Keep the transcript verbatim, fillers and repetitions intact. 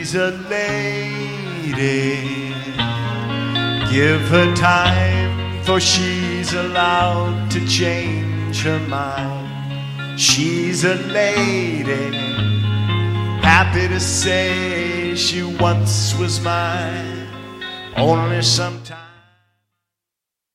She's a lady. Give her time, for she's allowed to change her mind. She's a lady, happy to say she once was mine. Only sometimes